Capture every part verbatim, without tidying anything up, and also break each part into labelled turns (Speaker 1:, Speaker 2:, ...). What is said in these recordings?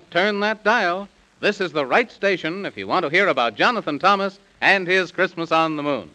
Speaker 1: turn that dial. This is the right station if you want to hear about Jonathan Thomas and his Christmas on the Moon.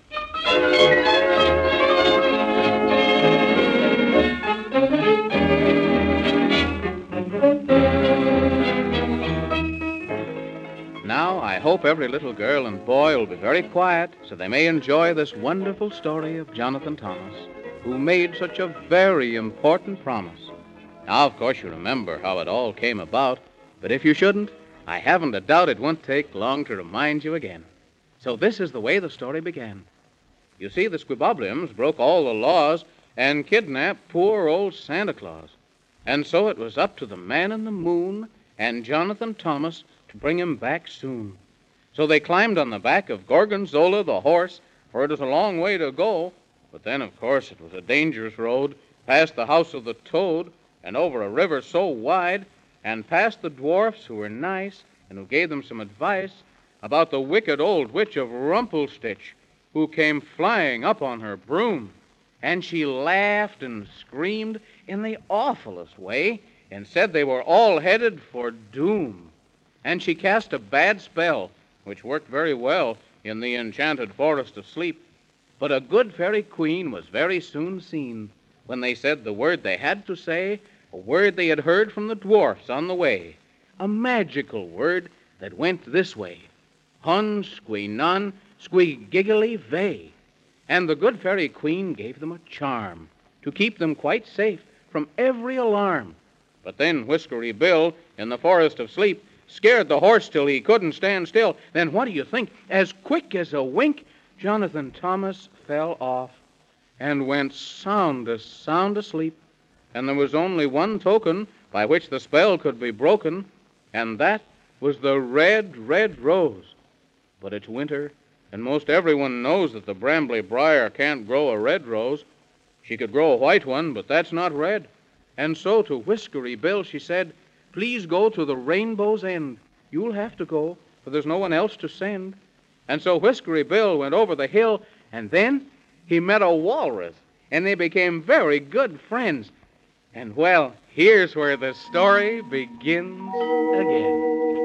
Speaker 1: Now, I hope every little girl and boy will be very quiet so they may enjoy this wonderful story of Jonathan Thomas, who made such a very important promise. Now, of course, you remember how it all came about, but if you shouldn't, I haven't a doubt it won't take long to remind you again. So this is the way the story began. You see, the Squibobliums broke all the laws and kidnapped poor old Santa Claus. And so it was up to the Man in the Moon and Jonathan Thomas to bring him back soon. So they climbed on the back of Gorgonzola the horse, for it was a long way to go. But then, of course, it was a dangerous road, past the house of the Toad, and over a river so wide, and past the dwarfs who were nice and who gave them some advice about the wicked old witch of Rumpelstitch, who came flying up on her broom. And she laughed and screamed in the awfulest way and said they were all headed for doom. And she cast a bad spell, which worked very well in the enchanted forest of sleep. But a good fairy queen was very soon seen when they said the word they had to say, a word they had heard from the dwarfs on the way, a magical word that went this way: Hun, squee nun, squee giggly vey. And the good fairy queen gave them a charm to keep them quite safe from every alarm. But then Whiskery Bill, in the forest of sleep, scared the horse till he couldn't stand still. Then what do you think? As quick as a wink, Jonathan Thomas fell off and went sound as sound asleep. And there was only one token by which the spell could be broken, and that was the red, red rose. But it's winter, and most everyone knows that the brambly briar can't grow a red rose. She could grow a white one, but that's not red. And so to Whiskery Bill she said, "Please go to the rainbow's end. You'll have to go, for there's no one else to send." And so Whiskery Bill went over the hill, and then he met a walrus, and they became very good friends. And, well, here's where the story begins again.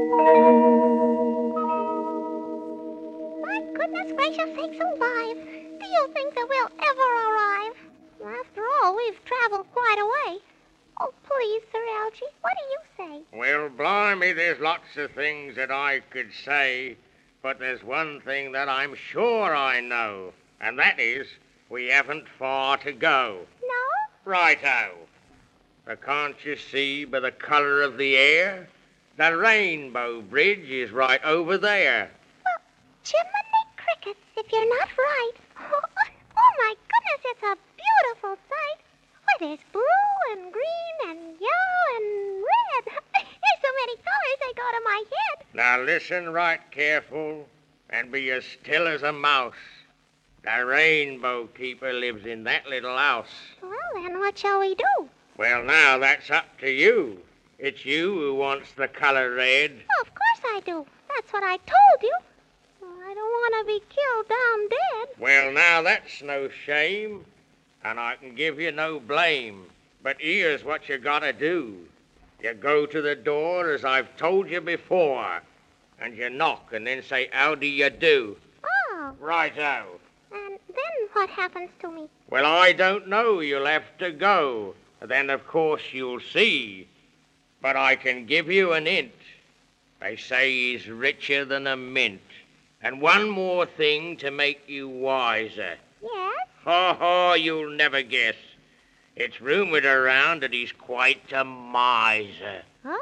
Speaker 2: My goodness gracious sakes alive! Do you think that we'll ever arrive? After all, we've traveled quite a way. Oh, please, Sir Algy, what do you say?
Speaker 3: Well, blimey, there's lots of things that I could say, but there's one thing that I'm sure I know, and that is we haven't far to go.
Speaker 2: No?
Speaker 3: Righto. But can't you see by the colour of the air? The Rainbow Bridge is right over there.
Speaker 2: Well, Jiminy Crickets, if you're not right. Oh, oh my goodness, it's a beautiful sight. Why, there's blue and green and yellow and red. There's so many colors they go to my head.
Speaker 3: Now listen right careful and be as still as a mouse. The Rainbow Keeper lives in that little house.
Speaker 2: Well, then what shall we do?
Speaker 3: Well, now, that's up to you. It's you who wants the color red.
Speaker 2: Oh, of course I do. That's what I told you. I don't want to be killed down dead.
Speaker 3: Well, now, that's no shame, and I can give you no blame. But here's what you gotta do. You go to the door as I've told you before, and you knock and then say, "How do you do?"
Speaker 2: Oh.
Speaker 3: Righto.
Speaker 2: And then what happens to me?
Speaker 3: Well, I don't know. You'll have to go. Then, of course, you'll see. But I can give you an hint. They say he's richer than a mint. And one more thing to make you wiser.
Speaker 2: Yes?
Speaker 3: Ho, ho, you'll never guess. It's rumored around that he's quite a miser.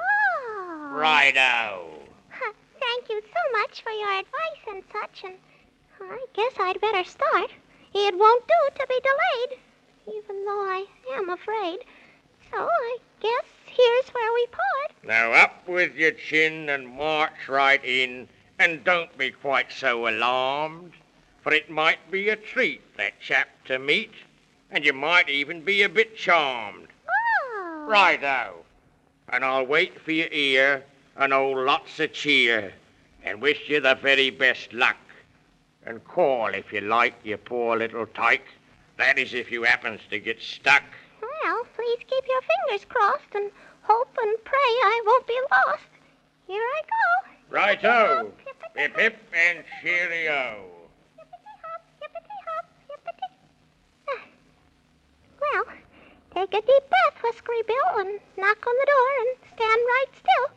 Speaker 2: Oh.
Speaker 3: Righto.
Speaker 2: Thank you so much for your advice and such, and I guess I'd better start. It won't do to be delayed, even though I am afraid. So I guess here's where we part.
Speaker 3: Now up with your chin and march right in, and don't be quite so alarmed, for it might be a treat, that chap to meet, and you might even be a bit charmed.
Speaker 2: Oh.
Speaker 3: Righto. And I'll wait for your ear, and oh, lots of cheer, and wish you the very best luck. And call if you like, you poor little tyke. That is if you happens to get stuck.
Speaker 2: Well, please keep your fingers crossed and hope and pray I won't be lost. Here I go.
Speaker 3: Righto.
Speaker 2: Hippity-hop,
Speaker 3: Hip, hip, and cheerio.
Speaker 2: hippity-hop, hippity-hop, hippity. Ah. Well, take a deep breath, Whiskery Bill, and knock on the door and stand right still.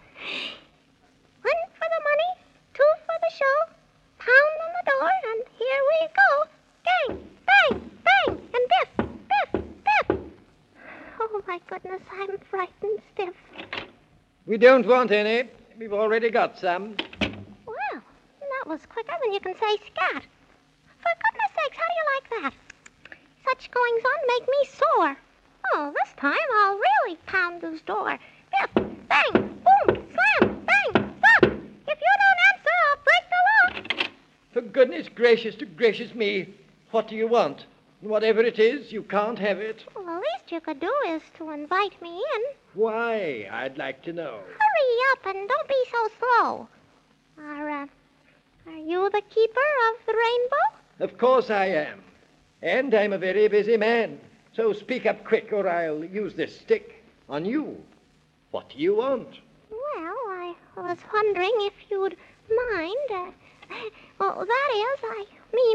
Speaker 2: One for the money, two for the show. Pound on the door, and here we go. Bang, bang, bang, and biff, biff, biff. Oh, my goodness, I'm frightened stiff.
Speaker 4: We don't want any. We've already got some.
Speaker 2: Well, that was quicker than you can say scat. For goodness sakes, how do you like that? Such goings-on make me sore. Oh, this time I'll really pound this door. Biff, bang, boom, slam, bang, stop. If you don't answer, I'll break the lock.
Speaker 4: For goodness gracious to gracious me, what do you want? Whatever it is, you can't have it.
Speaker 2: Well, the least you could do is to invite me in.
Speaker 4: Why, I'd like to know.
Speaker 2: Hurry up and don't be so slow. Are, uh, are you the keeper of the rainbow?
Speaker 4: Of course I am. And I'm a very busy man. So speak up quick or I'll use this stick on you. What do you want?
Speaker 2: Well, I was wondering if you'd mind. Uh, well, that is, I mean,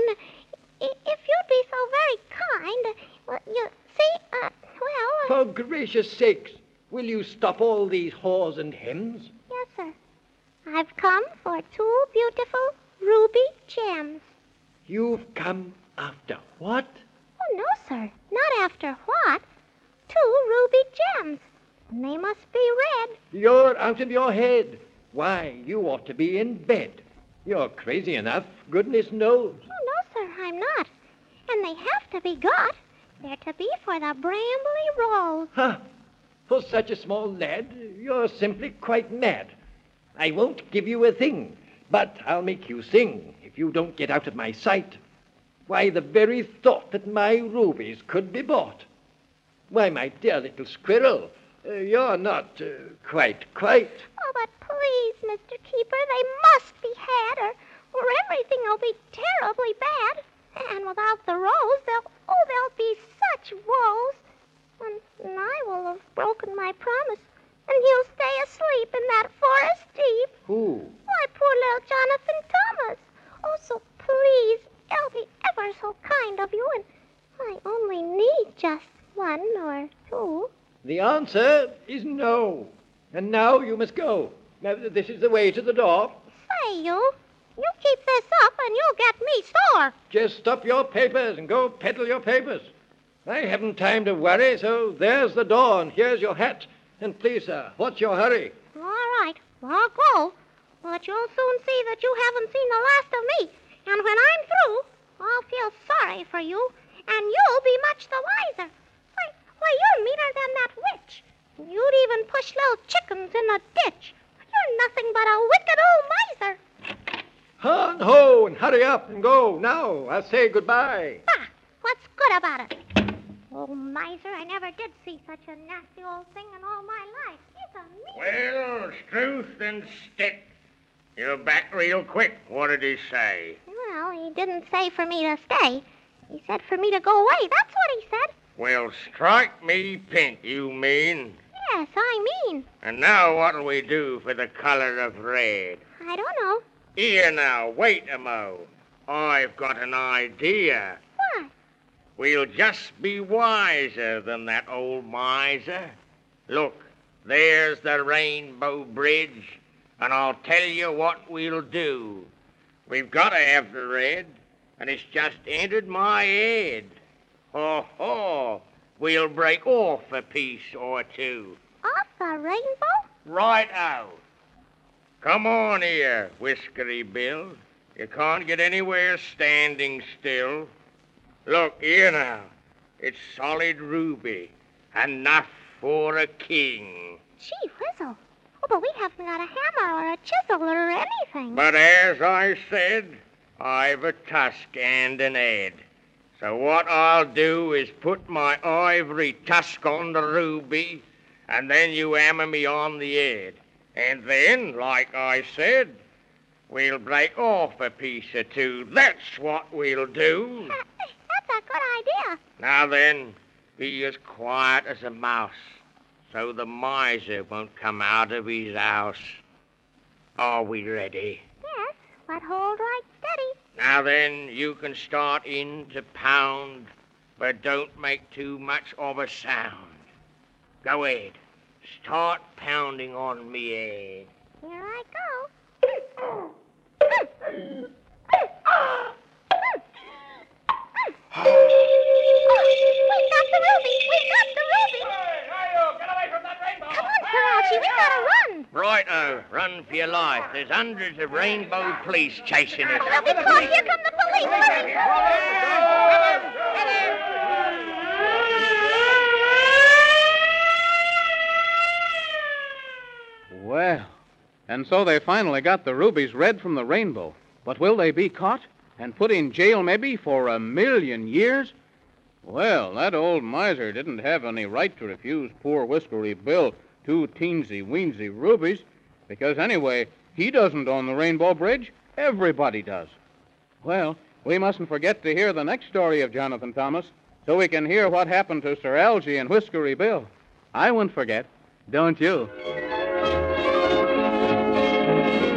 Speaker 2: i- if you'd be so very kind. Uh, well, you see, uh, well, uh,
Speaker 4: For gracious sakes, will you stop all these haws and hems?
Speaker 2: yes, sir. I've come for two beautiful ruby gems.
Speaker 4: You've come after what?
Speaker 2: Oh, no, sir. Not after what? Two ruby gems. And they must be red.
Speaker 4: You're out of your head. Why, you ought to be in bed. You're crazy enough, goodness knows.
Speaker 2: Oh, no, sir, I'm not. And they have to be got. They're to be for the Brambly Rose.
Speaker 4: Huh. For such a small lad, you're simply quite mad. I won't give you a thing, but I'll make you sing if you don't get out of my sight. Why, the very thought that my rubies could be bought. Why, my dear little squirrel, uh, you're not uh, quite, quite.
Speaker 2: Oh, but please, Mister Keeper, they must be had, or, or everything will be terribly bad. And without the rose, they'll, oh, there'll be such woes. And, and I will have broken my promise, and he'll stay asleep in that forest deep.
Speaker 4: Who?
Speaker 2: Why, poor little Jonathan Thomas. Oh, so please, it'll be ever so kind of you, and I only need just one or two.
Speaker 4: The answer is no. And now you must go. Now, this is the way to the door.
Speaker 2: Say, you, you keep this up and you'll get me sore.
Speaker 4: Just stop your papers and go peddle your papers. I haven't time to worry, so there's the door and here's your hat. And please, sir, what's your hurry?
Speaker 2: All right, I'll go. But you'll soon see that you haven't seen the last of me. And when I'm through, I'll feel sorry for you, and you'll be much the wiser. Why, why, you're meaner than that witch. You'd even push little chickens in a ditch. You're nothing but a wicked old miser.
Speaker 4: Ha and ho, and hurry up and go. Now, I'll say goodbye.
Speaker 2: Bah, what's good about it? Oh, miser, I never did see such a nasty old thing in all my life. He's a mean...
Speaker 3: Well, Struth and Stick, you're back real quick. What did he say?
Speaker 2: Well, he didn't say for me to stay. He said for me to go away. That's what he said.
Speaker 3: Well, strike me pink, you mean.
Speaker 2: Yes, I mean.
Speaker 3: And now what'll we do for the color of red?
Speaker 2: I don't know.
Speaker 3: Here now, wait a mo. I've got an idea.
Speaker 2: What?
Speaker 3: We'll just be wiser than that old miser. Look, there's the Rainbow Bridge, and I'll tell you what we'll do. We've got to have the red, and it's just entered my head. Ho, ho, we'll break off a piece or two.
Speaker 2: Off the rainbow?
Speaker 3: Right out. Come on here, Whiskery Bill. You can't get anywhere standing still. Look, here now. It's solid ruby. Enough for a king.
Speaker 2: Gee whizzle. Oh, but we haven't got a hammer or a chisel or anything.
Speaker 3: But as I said, I've a tusk and an head. So what I'll do is put my ivory tusk on the ruby, and then you hammer me on the head. And then, like I said, we'll break off a piece or two. That's what we'll do.
Speaker 2: Uh, that's a good idea.
Speaker 3: Now then, be as quiet as a mouse, so the miser won't come out of his house. Are we ready?
Speaker 2: Yes, but hold right steady.
Speaker 3: Now then, you can start in to pound, but don't make too much of a sound. Go ahead. Start pounding on me head.
Speaker 2: Here I go. We got the ruby! We got the ruby!
Speaker 5: Hey, Hi-yo, get away from that rainbow!
Speaker 2: Come on, Sir Archie, we gotta run!
Speaker 3: Righto, run for your life. There's hundreds of rainbow police chasing us.
Speaker 2: We'll be caught. Here come the police! Hurry!
Speaker 1: Well, and so they finally got the rubies red from the rainbow. But will they be caught and put in jail maybe for a million years? Well, that old miser didn't have any right to refuse poor Whiskery Bill two teensy-weensy rubies, because anyway, he doesn't own the Rainbow Bridge. Everybody does. Well, we mustn't forget to hear the next story of Jonathan Thomas, so we can hear what happened to Sir Algy and Whiskery Bill. I won't forget. Don't you?